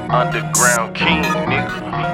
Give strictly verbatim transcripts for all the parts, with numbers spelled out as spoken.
Underground king, nigga.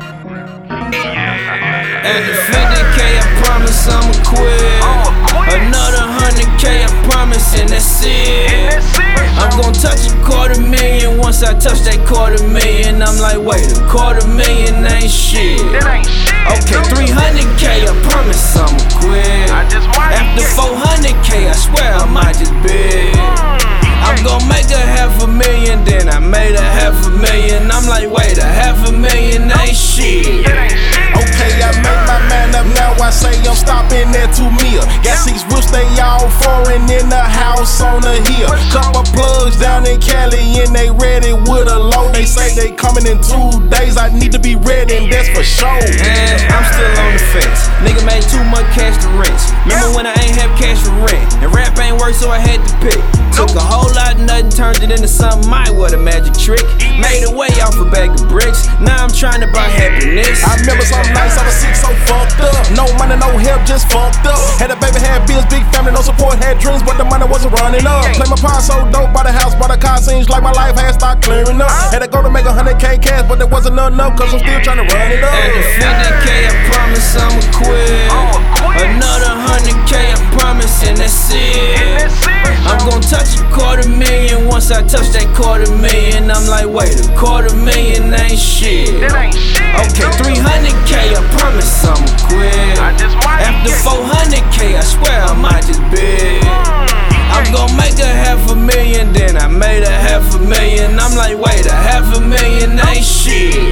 At the fifty K, I promise I'ma quit. Another one hundred K, I promise, and that's it. I'm gon' touch a quarter million. Once I touch that quarter million, I'm like, wait, a quarter million ain't shit. Okay, three hundred K, I promise I'ma quit. After four hundred K, I swear I might just bid. I'm gon' make a half a million, then I made a half a million. I'm like, wait, a half a million ain't shit. Okay, I made my mind up, now I say I'm stopping at two mil. Got six whips, they all foreign in the house on the hill. Couple plugs down in Cali and they ready with a load. They say they coming in two days, I need to be ready and that's for sure. Man, I'm still on the fence. Nigga made too much cash to rent. Remember when I ain't have cash for rent? And rap ain't work, so I had to pick. Took a whole lot of nothing, turned it into something, my what a magic trick. Made it way off a bag of bricks, now I'm trying to buy happiness. I remember some nights I was sick, so fucked up. No money, no help, just fucked up. Had a baby, had bills, big family, no support, had dreams, but the money wasn't running up. Play my part so dope, bought a house, bought a car, seems like my life had started clearing up. Had to go to make a hundred K cash, but there wasn't enough, cause I'm still trying to run it up. At the fifty K, I promise I'ma quit. Another one hundred K, I promise, and that's it. I'm gon' touch a quarter million. Once I touch that quarter million, I'm like, wait, a quarter million ain't shit. Okay, three hundred K, I promise I'ma quit. After four hundred K, I swear I might just bid. I'm gon' make a half a million, then I made a half a million. I'm like, wait, a half a million ain't shit.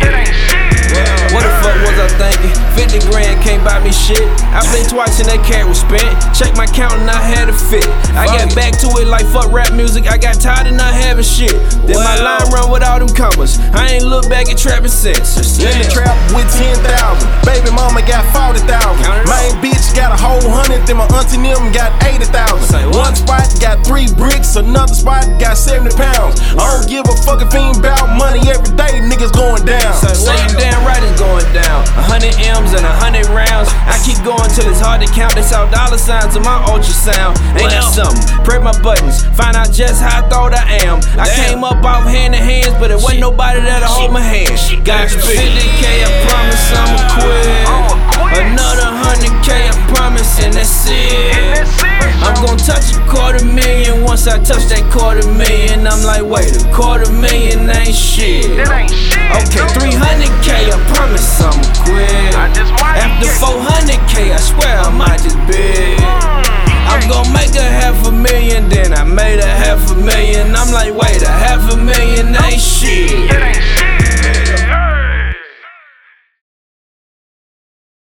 What the fuck was I thinking? fifty grand can't buy me shit. I blinked twice and that cat was spent. Check my count and I had a fit. I got back to it like fuck rap music. I got tired of not having shit. Then my line run with all them commas. I ain't look back at trapping since. In the trap with ten thousand. Baby mama got forty thousand. Main bitch got a whole hundred. Then my auntie and them got eighty thousand. One spot got three bricks. Another spot got seventy pounds. I don't give a fucking thing about money. Every day niggas going down. Say you damn right it's going down. A hundred M's and a hundred rounds. I keep going till it's hard to count. They saw dollar signs on my ultrasound. Ain't that something? Press my buttons, find out just how I thought I am. I came up off hand in hands, but it wasn't nobody that'll hold my hand. Got fifty K, I promise I'ma quit. Another one hundred K, I promise, and that's it. I'm gon' touch a quarter million. Once I touch that quarter million, I'm like, wait, a quarter million ain't shit. Okay, three hundred K, I promise I'ma quit. After four hundred